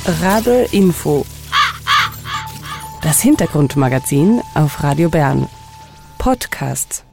Rabe Info. Das Hintergrundmagazin auf Radio Bern. Podcast.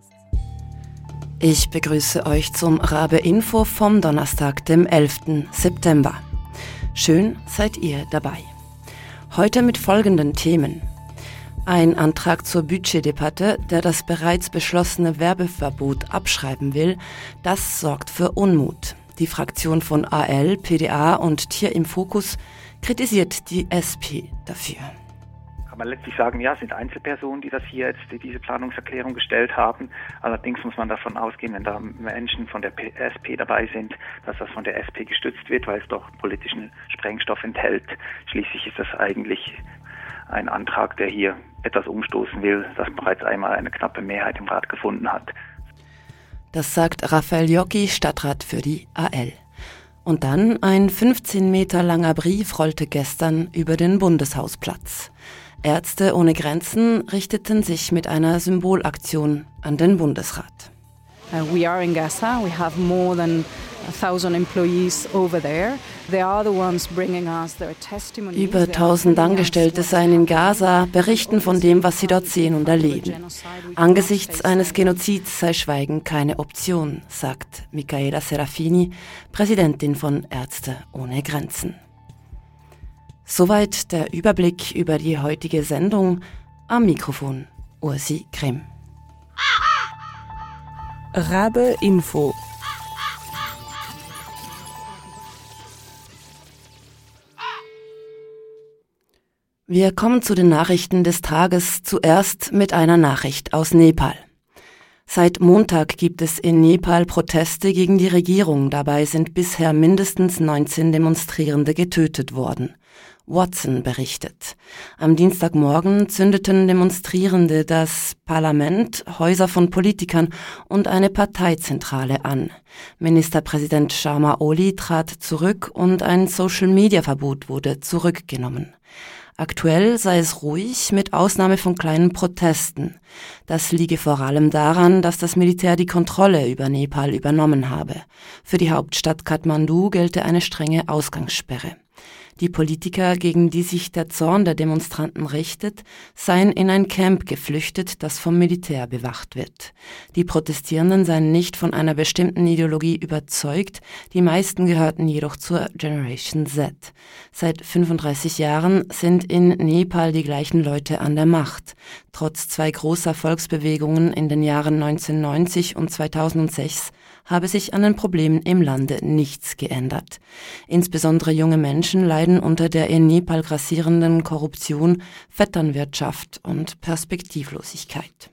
Ich begrüße euch zum Rabe Info vom Donnerstag, dem 11. September. Schön seid ihr dabei. Heute mit folgenden Themen. Ein Antrag zur Budgetdebatte, der das bereits beschlossene Werbeverbot abschreiben will, das sorgt für Unmut. Die Fraktion von AL, PDA und Tier im Fokus kritisiert die SP dafür. Kann man letztlich sagen, ja, es sind Einzelpersonen, die diese Planungserklärung gestellt haben. Allerdings muss man davon ausgehen, wenn da Menschen von der SP dabei sind, dass das von der SP gestützt wird, weil es doch politischen Sprengstoff enthält. Schließlich ist das eigentlich ein Antrag, der hier etwas umstoßen will, das bereits einmal eine knappe Mehrheit im Rat gefunden hat. Das sagt Raphael Jocki, Stadtrat für die AL. Und dann ein 15 Meter langer Brief rollte gestern über den Bundeshausplatz. Ärzte ohne Grenzen richteten sich mit einer Symbolaktion an den Bundesrat. We are in Gaza. We have more than 1,000 employees over there. They are the ones bringing us their testimonies. Über 1000 Angestellte seien in Gaza, berichten von dem, was sie dort sehen und erleben. Angesichts eines Genozids sei Schweigen keine Option, sagt Michaela Serafini, Präsidentin von Ärzte ohne Grenzen. Soweit der Überblick über die heutige Sendung. Am Mikrofon Ursi Grimm. Rabe Info. Wir kommen zu den Nachrichten des Tages, zuerst mit einer Nachricht aus Nepal. Seit Montag gibt es in Nepal Proteste gegen die Regierung. Dabei sind bisher mindestens 19 Demonstrierende getötet worden. Watson berichtet. Am Dienstagmorgen zündeten Demonstrierende das Parlament, Häuser von Politikern und eine Parteizentrale an. Ministerpräsident Sharma Oli trat zurück und ein Social-Media-Verbot wurde zurückgenommen. Aktuell sei es ruhig, mit Ausnahme von kleinen Protesten. Das liege vor allem daran, dass das Militär die Kontrolle über Nepal übernommen habe. Für die Hauptstadt Kathmandu gelte eine strenge Ausgangssperre. Die Politiker, gegen die sich der Zorn der Demonstranten richtet, seien in ein Camp geflüchtet, das vom Militär bewacht wird. Die Protestierenden seien nicht von einer bestimmten Ideologie überzeugt, die meisten gehörten jedoch zur Generation Z. Seit 35 Jahren sind in Nepal die gleichen Leute an der Macht. Trotz zwei großer Volksbewegungen in den Jahren 1990 und 2006 habe sich an den Problemen im Lande nichts geändert. Insbesondere junge Menschen leiden unter der in Nepal grassierenden Korruption, Vetternwirtschaft und Perspektivlosigkeit.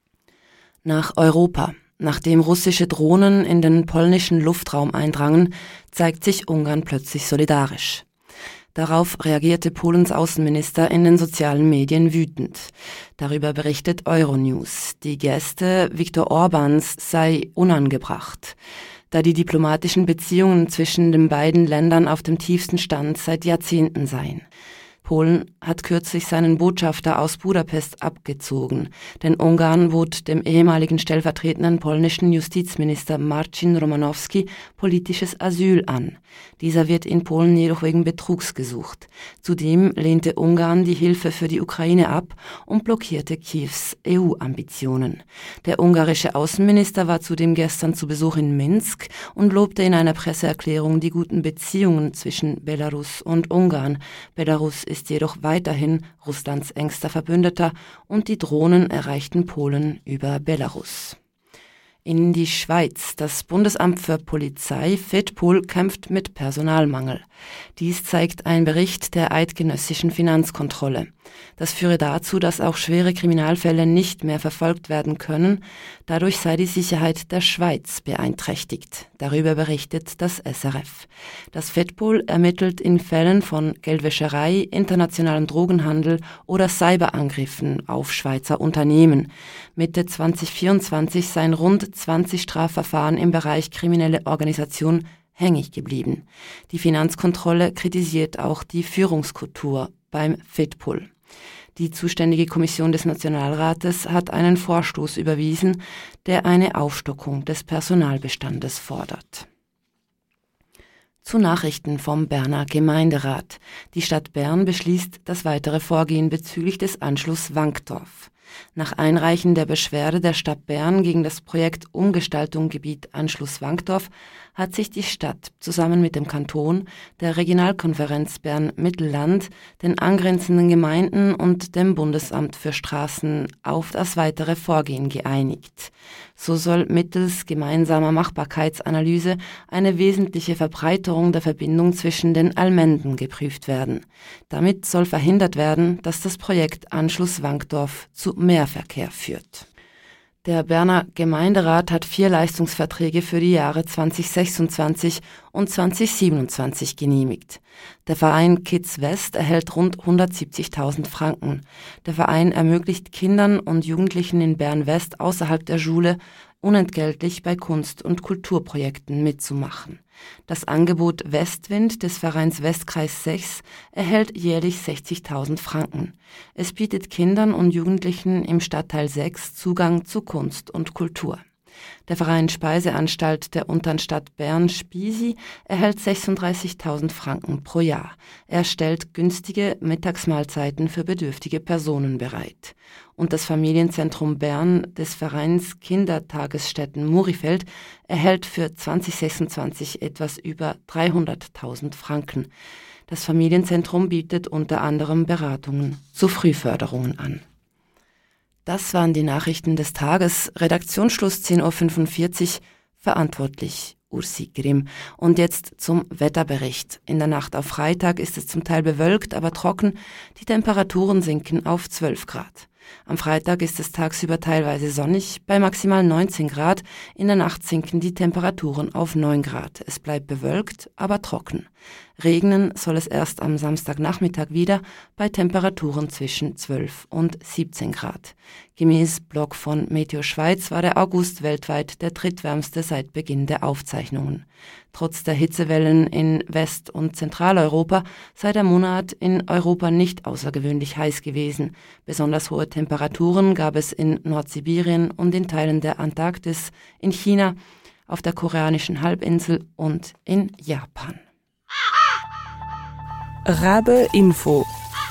Nach Europa. Nachdem russische Drohnen in den polnischen Luftraum eindrangen, zeigt sich Ungarn plötzlich solidarisch. Darauf reagierte Polens Außenminister in den sozialen Medien wütend. Darüber berichtet Euronews. Die Geste Viktor Orbáns sei unangebracht, da die diplomatischen Beziehungen zwischen den beiden Ländern auf dem tiefsten Stand seit Jahrzehnten seien. Polen hat kürzlich seinen Botschafter aus Budapest abgezogen, denn Ungarn bot dem ehemaligen stellvertretenden polnischen Justizminister Marcin Romanowski politisches Asyl an. Dieser wird in Polen jedoch wegen Betrugs gesucht. Zudem lehnte Ungarn die Hilfe für die Ukraine ab und blockierte Kiews EU-Ambitionen. Der ungarische Außenminister war zudem gestern zu Besuch in Minsk und lobte in einer Presseerklärung die guten Beziehungen zwischen Belarus und Ungarn. Belarus ist jedoch weiterhin Russlands engster Verbündeter und die Drohnen erreichten Polen über Belarus. In die Schweiz. Das Bundesamt für Polizei, FEDPOL, kämpft mit Personalmangel. Dies zeigt ein Bericht der eidgenössischen Finanzkontrolle. Das führe dazu, dass auch schwere Kriminalfälle nicht mehr verfolgt werden können. Dadurch sei die Sicherheit der Schweiz beeinträchtigt. Darüber berichtet das SRF. Das FEDPOL ermittelt in Fällen von Geldwäscherei, internationalem Drogenhandel oder Cyberangriffen auf Schweizer Unternehmen. Mitte 2024 seien rund 20 Strafverfahren im Bereich kriminelle Organisation hängig geblieben. Die Finanzkontrolle kritisiert auch die Führungskultur beim FEDPOL. Die zuständige Kommission des Nationalrates hat einen Vorstoß überwiesen, der eine Aufstockung des Personalbestandes fordert. Zu Nachrichten vom Berner Gemeinderat. Die Stadt Bern beschließt das weitere Vorgehen bezüglich des Anschluss Wankdorf. Nach Einreichen der Beschwerde der Stadt Bern gegen das Projekt Umgestaltung Gebiet Anschluss Wankdorf hat sich die Stadt zusammen mit dem Kanton, der Regionalkonferenz Bern-Mittelland, den angrenzenden Gemeinden und dem Bundesamt für Straßen auf das weitere Vorgehen geeinigt. So soll mittels gemeinsamer Machbarkeitsanalyse eine wesentliche Verbreiterung der Verbindung zwischen den Allmenden geprüft werden. Damit soll verhindert werden, dass das Projekt Anschluss Wankdorf zu Mehrverkehr führt. Der Berner Gemeinderat hat 4 Leistungsverträge für die Jahre 2026 und 2027 genehmigt. Der Verein Kids West erhält rund 170.000 Franken. Der Verein ermöglicht Kindern und Jugendlichen in Bern West außerhalb der Schule unentgeltlich bei Kunst- und Kulturprojekten mitzumachen. Das Angebot Westwind des Vereins Westkreis 6 erhält jährlich 60.000 Franken. Es bietet Kindern und Jugendlichen im Stadtteil 6 Zugang zu Kunst und Kultur. Der Verein Speiseanstalt der Unteren Stadt Bern Spisi erhält 36.000 Franken pro Jahr. Er stellt günstige Mittagsmahlzeiten für bedürftige Personen bereit. Und das Familienzentrum Bern des Vereins Kindertagesstätten Murifeld erhält für 2026 etwas über 300.000 Franken. Das Familienzentrum bietet unter anderem Beratungen zu Frühförderungen an. Das waren die Nachrichten des Tages. Redaktionsschluss 10.45 Uhr. Verantwortlich Ursi Grimm. Und jetzt zum Wetterbericht. In der Nacht auf Freitag ist es zum Teil bewölkt, aber trocken. Die Temperaturen sinken auf 12 Grad. Am Freitag ist es tagsüber teilweise sonnig, bei maximal 19 Grad. In der Nacht sinken die Temperaturen auf 9 Grad. Es bleibt bewölkt, aber trocken. Regnen soll es erst am Samstagnachmittag wieder bei Temperaturen zwischen 12 und 17 Grad. Gemäß Blog von Meteo Schweiz war der August weltweit der drittwärmste seit Beginn der Aufzeichnungen. Trotz der Hitzewellen in West- und Zentraleuropa sei der Monat in Europa nicht außergewöhnlich heiß gewesen. Besonders hohe Temperaturen gab es in Nordsibirien und in Teilen der Antarktis, in China, auf der koreanischen Halbinsel und in Japan. Rabe Info.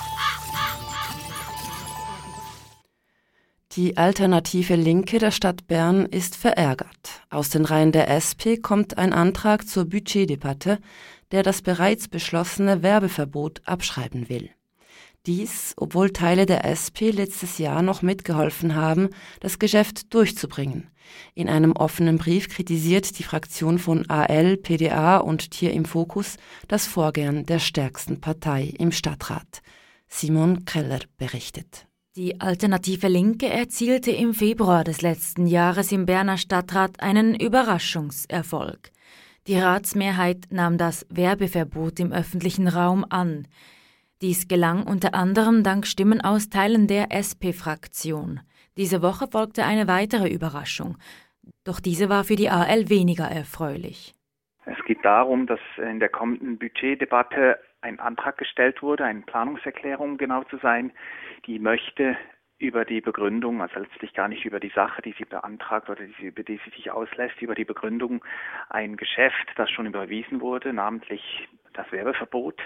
Die alternative Linke der Stadt Bern ist verärgert. Aus den Reihen der SP kommt ein Antrag zur Budgetdebatte, der das bereits beschlossene Werbeverbot abschreiben will. Dies, obwohl Teile der SP letztes Jahr noch mitgeholfen haben, das Geschäft durchzubringen. In einem offenen Brief kritisiert die Fraktion von AL, PDA und Tier im Fokus das Vorgehen der stärksten Partei im Stadtrat. Simon Keller berichtet. Die alternative Linke erzielte im Februar des letzten Jahres im Berner Stadtrat einen Überraschungserfolg. Die Ratsmehrheit nahm das Werbeverbot im öffentlichen Raum an. Dies gelang unter anderem dank Stimmen aus Teilen der SP-Fraktion. Diese Woche folgte eine weitere Überraschung. Doch diese war für die AL weniger erfreulich. Es geht darum, dass in der kommenden Budgetdebatte ein Antrag gestellt wurde, eine Planungserklärung, um genau zu sein, die möchte über die Begründung, also letztlich gar nicht über die Sache, die sie beantragt oder über die sie sich auslässt, über die Begründung ein Geschäft, das schon überwiesen wurde, namentlich das Werbeverbot,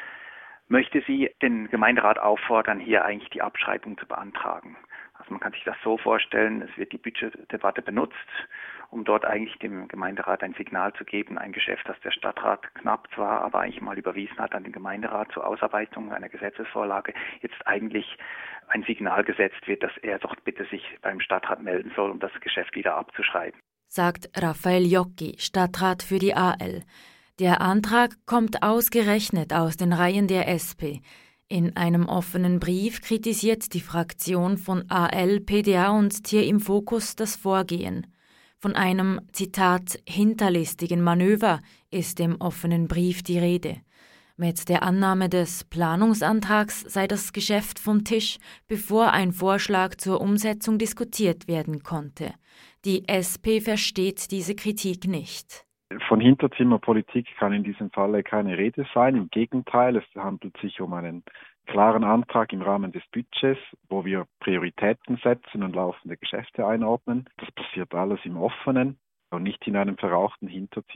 möchte sie den Gemeinderat auffordern, hier eigentlich die Abschreibung zu beantragen. Also man kann sich das so vorstellen, es wird die Budgetdebatte benutzt, um dort eigentlich dem Gemeinderat ein Signal zu geben, ein Geschäft, das der Stadtrat knapp zwar, aber eigentlich mal überwiesen hat an den Gemeinderat zur Ausarbeitung einer Gesetzesvorlage, jetzt eigentlich ein Signal gesetzt wird, dass er doch bitte sich beim Stadtrat melden soll, um das Geschäft wieder abzuschreiben. Sagt Raphael Jocki, Stadtrat für die AL. Der Antrag kommt ausgerechnet aus den Reihen der SP. In einem offenen Brief kritisiert die Fraktion von AL, PDA und Tier im Fokus das Vorgehen. Von einem, Zitat, hinterlistigen Manöver ist im offenen Brief die Rede. Mit der Annahme des Planungsantrags sei das Geschäft vom Tisch, bevor ein Vorschlag zur Umsetzung diskutiert werden konnte. Die SP versteht diese Kritik nicht. Von Hinterzimmerpolitik kann in diesem Falle keine Rede sein. Im Gegenteil, es handelt sich um einen klaren Antrag im Rahmen des Budgets, wo wir Prioritäten setzen und laufende Geschäfte einordnen. Das passiert alles im Offenen und nicht in einem verrauchten Hinterzimmer.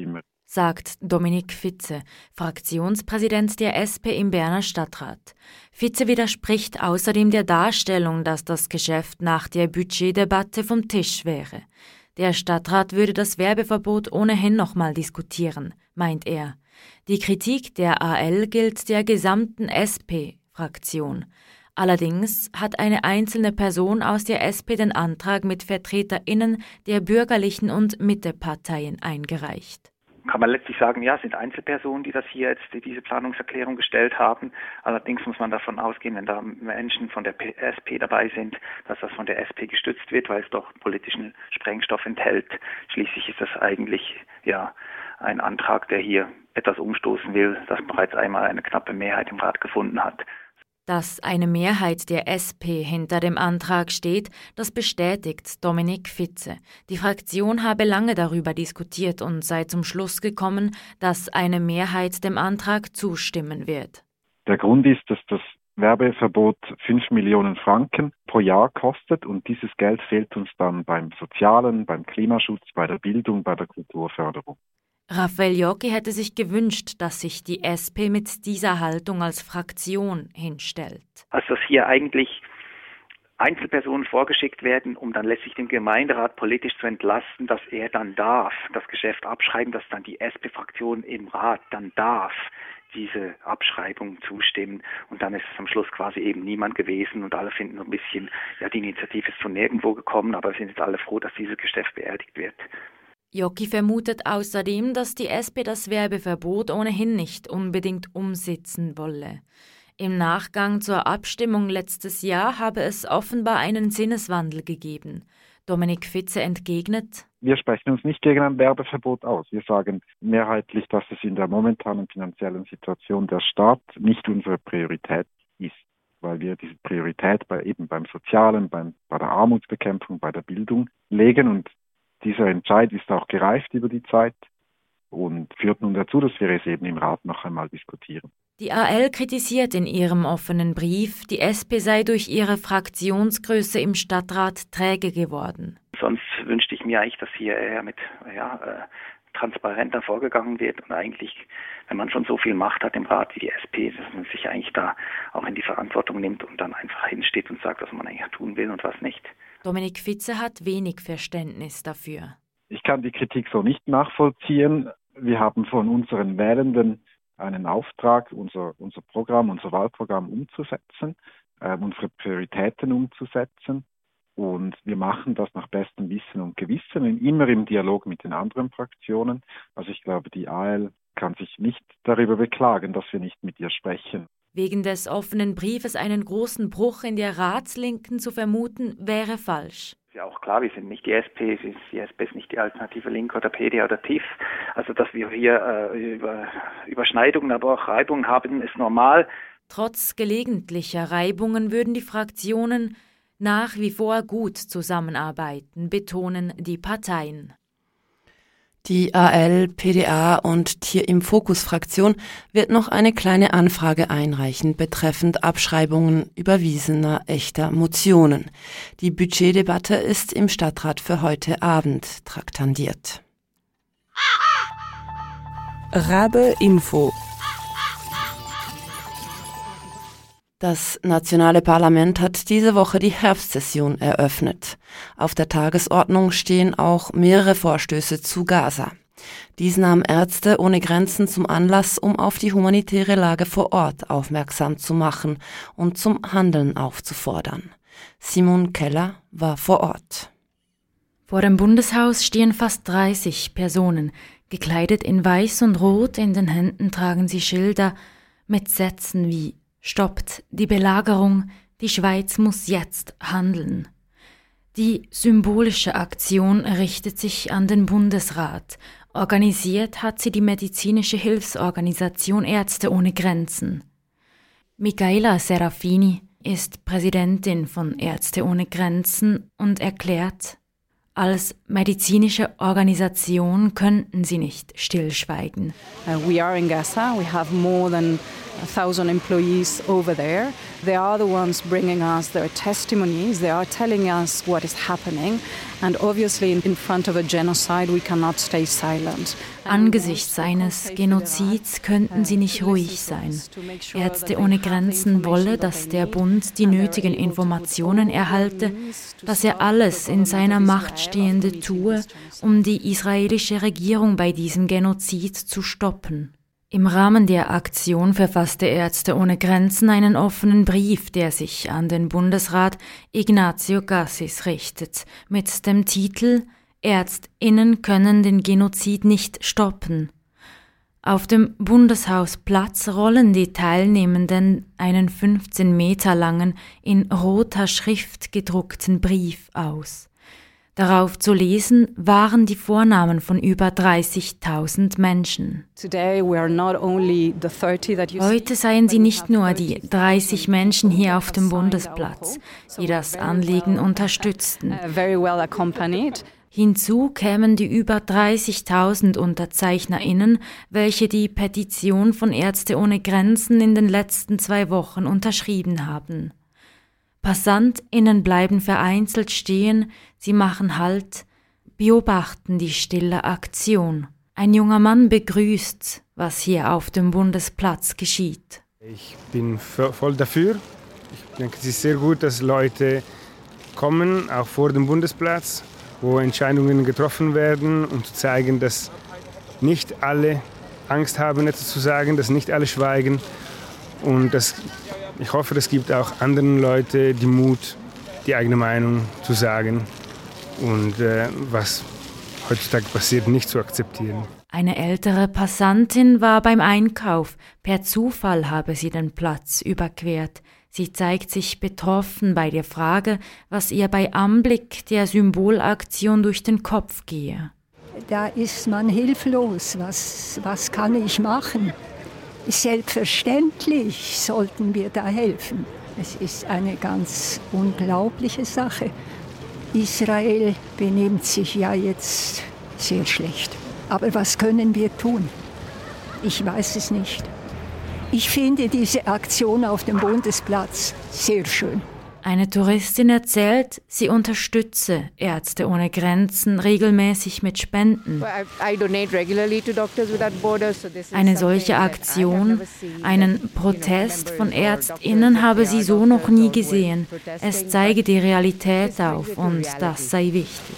sagt Dominik Fitze, Fraktionspräsident der SP im Berner Stadtrat. Fitze widerspricht außerdem der Darstellung, dass das Geschäft nach der Budgetdebatte vom Tisch wäre. Der Stadtrat würde das Werbeverbot ohnehin nochmal diskutieren, meint er. Die Kritik der AL gilt der gesamten SP-Fraktion. Allerdings hat eine einzelne Person aus der SP den Antrag mit VertreterInnen der bürgerlichen und Mitteparteien eingereicht. Kann man letztlich sagen, ja, es sind Einzelpersonen, die das hier jetzt, diese Planungserklärung gestellt haben. Allerdings muss man davon ausgehen, wenn da Menschen von der SP dabei sind, dass das von der SP gestützt wird, weil es doch politischen Sprengstoff enthält. Schließlich ist das eigentlich ja ein Antrag, der hier etwas umstoßen will, das bereits einmal eine knappe Mehrheit im Rat gefunden hat. Dass eine Mehrheit der SP hinter dem Antrag steht, das bestätigt Dominik Fitze. Die Fraktion habe lange darüber diskutiert und sei zum Schluss gekommen, dass eine Mehrheit dem Antrag zustimmen wird. Der Grund ist, dass das Werbeverbot 5 Millionen Franken pro Jahr kostet und dieses Geld fehlt uns dann beim Sozialen, beim Klimaschutz, bei der Bildung, bei der Kulturförderung. Raphael Jocki hätte sich gewünscht, dass sich die SP mit dieser Haltung als Fraktion hinstellt. Also dass hier eigentlich Einzelpersonen vorgeschickt werden, um dann letztlich den Gemeinderat politisch zu entlasten, dass er dann darf, das Geschäft abschreiben, dass dann die SP-Fraktion im Rat dann darf diese Abschreibung zustimmen und dann ist es am Schluss quasi eben niemand gewesen und alle finden so ein bisschen, ja, die Initiative ist von nirgendwo gekommen, aber sind jetzt alle froh, dass dieses Geschäft beerdigt wird. Jocki vermutet außerdem, dass die SP das Werbeverbot ohnehin nicht unbedingt umsetzen wolle. Im Nachgang zur Abstimmung letztes Jahr habe es offenbar einen Sinneswandel gegeben. Dominik Fitze entgegnet: Wir sprechen uns nicht gegen ein Werbeverbot aus. Wir sagen mehrheitlich, dass es in der momentanen finanziellen Situation der Staat nicht unsere Priorität ist, weil wir diese Priorität beim Sozialen, bei der Armutsbekämpfung, bei der Bildung legen und dieser Entscheid ist auch gereift über die Zeit und führt nun dazu, dass wir es eben im Rat noch einmal diskutieren. Die AL kritisiert in ihrem offenen Brief, die SP sei durch ihre Fraktionsgröße im Stadtrat träge geworden. Sonst wünschte ich mir eigentlich, dass hier eher mit transparenter vorgegangen wird und eigentlich, wenn man schon so viel Macht hat im Rat wie die SP, dass man sich eigentlich da auch in die Verantwortung nimmt und dann einfach hinsteht und sagt, was man eigentlich tun will und was nicht. Dominik Fitze hat wenig Verständnis dafür. Ich kann die Kritik so nicht nachvollziehen. Wir haben von unseren Wählenden einen Auftrag, unser Programm, unser Wahlprogramm umzusetzen, unsere Prioritäten umzusetzen. Und wir machen das nach bestem Wissen und Gewissen, immer im Dialog mit den anderen Fraktionen. Also ich glaube, die AL kann sich nicht darüber beklagen, dass wir nicht mit ihr sprechen. Wegen des offenen Briefes einen großen Bruch in der Ratslinken zu vermuten, wäre falsch. Ist ja auch klar, wir sind nicht die SP, die SP ist nicht die Alternative Linke oder PD oder TIF. Also dass wir hier Überschneidungen, aber auch Reibungen haben, ist normal. Trotz gelegentlicher Reibungen würden die Fraktionen nach wie vor gut zusammenarbeiten, betonen die Parteien. Die AL, PDA und Tier im Fokus-Fraktion wird noch eine kleine Anfrage einreichen betreffend Abschreibungen überwiesener echter Motionen. Die Budgetdebatte ist im Stadtrat für heute Abend traktandiert. Rabe Info. Das nationale Parlament hat diese Woche die Herbstsession eröffnet. Auf der Tagesordnung stehen auch mehrere Vorstöße zu Gaza. Dies nahm Ärzte ohne Grenzen zum Anlass, um auf die humanitäre Lage vor Ort aufmerksam zu machen und zum Handeln aufzufordern. Simon Keller war vor Ort. Vor dem Bundeshaus stehen fast 30 Personen. Gekleidet in Weiß und Rot, in den Händen tragen sie Schilder mit Sätzen wie „Stoppt die Belagerung, die Schweiz muss jetzt handeln“. Die symbolische Aktion richtet sich an den Bundesrat. Organisiert hat sie die medizinische Hilfsorganisation Ärzte ohne Grenzen. Michaela Serafini ist Präsidentin von Ärzte ohne Grenzen und erklärt, als medizinische Organisation könnten sie nicht stillschweigen. We are in Gaza. We have more than 1,000 employees over there. They are the ones bringing us their testimonies. They are telling us what is happening. And obviously in front of a genocide we cannot stay silent. Angesichts eines Genozids könnten sie nicht ruhig sein. Ärzte ohne Grenzen wolle, dass der Bund die nötigen Informationen erhalte, dass er alles in seiner Macht Stehende tue, um die israelische Regierung bei diesem Genozid zu stoppen. Im Rahmen der Aktion verfasste Ärzte ohne Grenzen einen offenen Brief, der sich an den Bundesrat Ignacio Cassis richtet, mit dem Titel »ÄrztInnen können den Genozid nicht stoppen«. Auf dem Bundeshausplatz rollen die Teilnehmenden einen 15 Meter langen, in roter Schrift gedruckten Brief aus. Darauf zu lesen waren die Vornamen von über 30.000 Menschen. Heute seien sie nicht nur die 30 Menschen hier auf dem Bundesplatz, die das Anliegen unterstützten. Hinzu kämen die über 30.000 UnterzeichnerInnen, welche die Petition von Ärzte ohne Grenzen in den letzten 2 Wochen unterschrieben haben. PassantInnen bleiben vereinzelt stehen, sie machen Halt, beobachten die stille Aktion. Ein junger Mann begrüßt, was hier auf dem Bundesplatz geschieht. Ich bin voll dafür. Ich denke, es ist sehr gut, dass Leute kommen, auch vor dem Bundesplatz, wo Entscheidungen getroffen werden, um zu zeigen, dass nicht alle Angst haben, etwas zu sagen, dass nicht alle schweigen. Und ich hoffe, das gibt auch anderen Leuten den Mut, die eigene Meinung zu sagen und was heutzutage passiert, nicht zu akzeptieren. Eine ältere Passantin war beim Einkauf. Per Zufall habe sie den Platz überquert. Sie zeigt sich betroffen bei der Frage, was ihr bei Anblick der Symbolaktion durch den Kopf gehe. Da ist man hilflos. Was kann ich machen? Selbstverständlich sollten wir da helfen. Es ist eine ganz unglaubliche Sache. Israel benimmt sich ja jetzt sehr schlecht. Aber was können wir tun? Ich weiß es nicht. Ich finde diese Aktion auf dem Bundesplatz sehr schön. Eine Touristin erzählt, sie unterstütze Ärzte ohne Grenzen regelmäßig mit Spenden. Eine solche Aktion, einen Protest von ÄrztInnen habe sie so noch nie gesehen. Es zeige die Realität auf und das sei wichtig.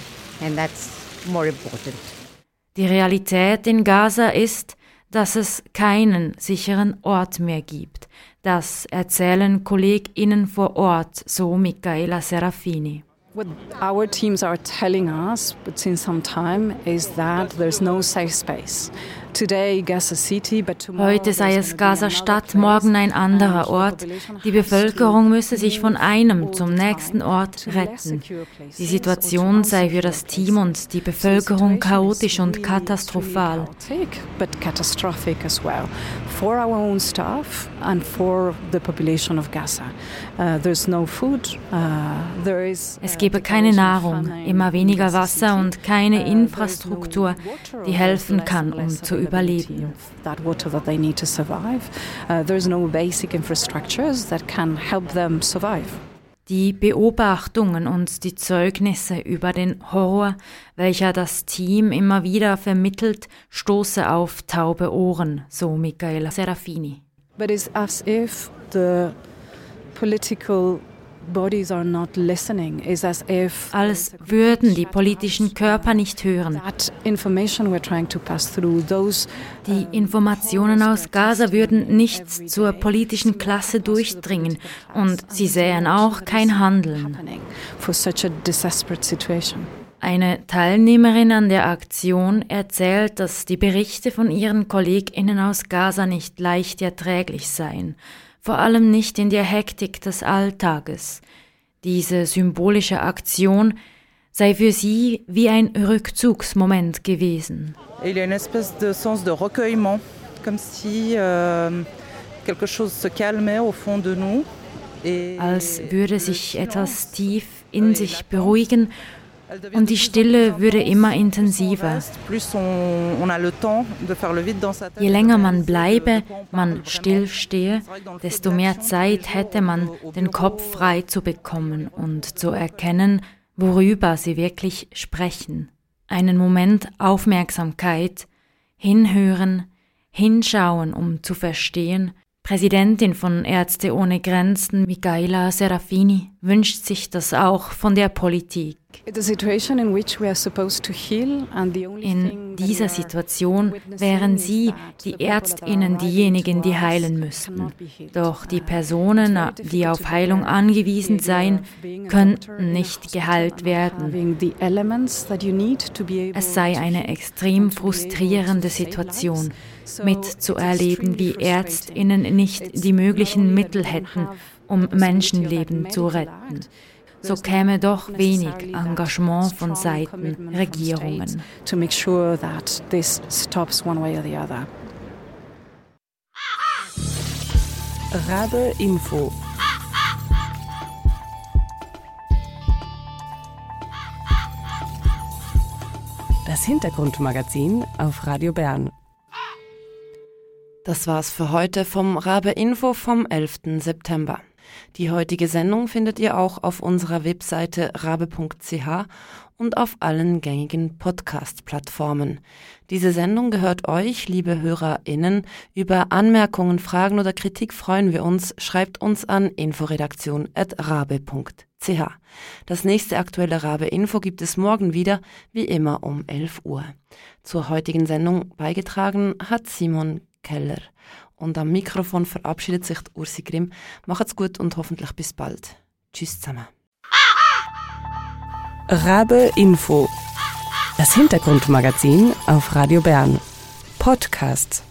Die Realität in Gaza ist, dass es keinen sicheren Ort mehr gibt. Das erzählen KollegInnen vor Ort, so Michaela Serafini. What our teams are telling us, but since some time, is that there's no safe space. Today, Gaza City, but tomorrow. Heute sei es Gaza-Stadt, morgen ein anderer Ort. Die Bevölkerung müsse sich von einem zum nächsten Ort retten. Die Situation sei für das Team und die Bevölkerung chaotisch und katastrophal. But catastrophic as well for our own staff and for the population of Gaza. There's no food. Es gebe keine Nahrung, immer weniger Wasser und keine Infrastruktur, die helfen kann, um zu überleben. That water that they need to survive. There's no basic infrastructures that can help them survive. Die Beobachtungen und die Zeugnisse über den Horror, welcher das Team immer wieder vermittelt, stoße auf taube Ohren, so Michaela Serafini. But it's as if the political bodies are not listening. It's as if als würden die politischen Körper nicht hören. That information we're trying to pass through those die Informationen aus Gaza würden nicht zur politischen Klasse durchdringen und sie sähen auch kein Handeln. For such a desperate situation. Eine Teilnehmerin an der Aktion erzählt, dass die Berichte von ihren KollegInnen aus Gaza nicht leicht erträglich seien. Vor allem nicht in der Hektik des Alltages. Diese symbolische Aktion sei für sie wie ein Rückzugsmoment gewesen. Il y a une espèce de sens de recueillement, comme si quelque chose se calmait au fond de nous. Als würde sich etwas tief in sich beruhigen Und die Stille würde immer intensiver. Je länger man bleibe, man stillstehe, desto mehr Zeit hätte man, den Kopf frei zu bekommen und zu erkennen, worüber sie wirklich sprechen. Einen Moment Aufmerksamkeit, hinhören, hinschauen, um zu verstehen. Präsidentin von Ärzte ohne Grenzen, Micaela Serafini, wünscht sich das auch von der Politik. In dieser Situation wären sie, die ÄrztInnen, diejenigen, die heilen müssten. Doch die Personen, die auf Heilung angewiesen seien, könnten nicht geheilt werden. Es sei eine extrem frustrierende Situation, mitzuerleben, wie ÄrztInnen nicht die möglichen Mittel hätten, um Menschenleben zu retten. So käme doch wenig Engagement von Seiten Regierungen. Rabe Info. Das Hintergrundmagazin auf Radio Bern. Das war's für heute vom Rabe Info vom 11. September. Die heutige Sendung findet ihr auch auf unserer Webseite rabe.ch und auf allen gängigen Podcast-Plattformen. Diese Sendung gehört euch, liebe HörerInnen. Über Anmerkungen, Fragen oder Kritik freuen wir uns. Schreibt uns an inforedaktion@rabe.ch. Das nächste aktuelle Rabe Info gibt es morgen wieder, wie immer um 11 Uhr. Zur heutigen Sendung beigetragen hat Simon Keller. Und am Mikrofon verabschiedet sich Ursi Grimm. Macht's gut und hoffentlich bis bald. Tschüss zusammen. Rabe Info. Das Hintergrundmagazin auf Radio Bern. Podcasts.